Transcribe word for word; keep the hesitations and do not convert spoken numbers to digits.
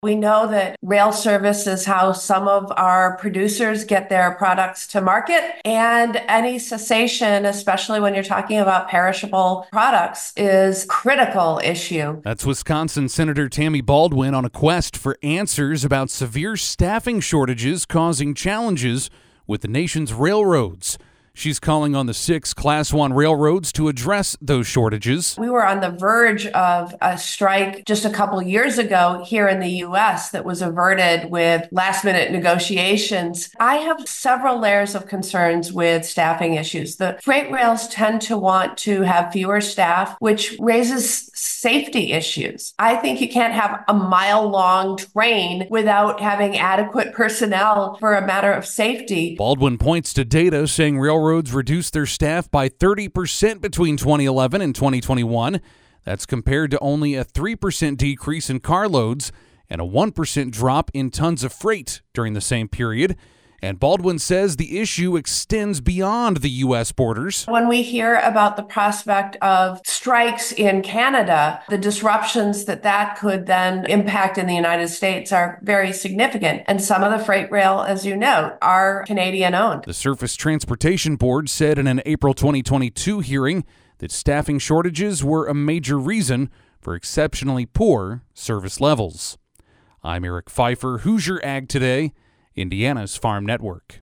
We know that rail service is how some of our producers get their products to market, and any cessation, especially when you're talking about perishable products, is a critical issue. That's Wisconsin Senator Tammy Baldwin on a quest for answers about severe staffing shortages causing challenges with the nation's railroads. She's calling on the six Class one railroads to address those shortages. We were on the verge of a strike just a couple years ago here in the U S that was averted with last-minute negotiations. I have several layers of concerns with staffing issues. The freight rails tend to want to have fewer staff, which raises safety issues. I think you can't have a mile-long train without having adequate personnel for a matter of safety. Baldwin points to data saying railroads reduced their staff by thirty percent between twenty eleven and twenty twenty-one. That's compared to only a three percent decrease in carloads and a one percent drop in tons of freight during the same period. And Baldwin says the issue extends beyond the U S borders. When we hear about the prospect of strikes in Canada, the disruptions that that could then impact in the United States are very significant. And some of the freight rail, as you note, are Canadian owned. The Surface Transportation Board said in an April twenty twenty-two hearing that staffing shortages were a major reason for exceptionally poor service levels. I'm Eric Pfeiffer, Hoosier Ag Today, Indiana's Farm Network.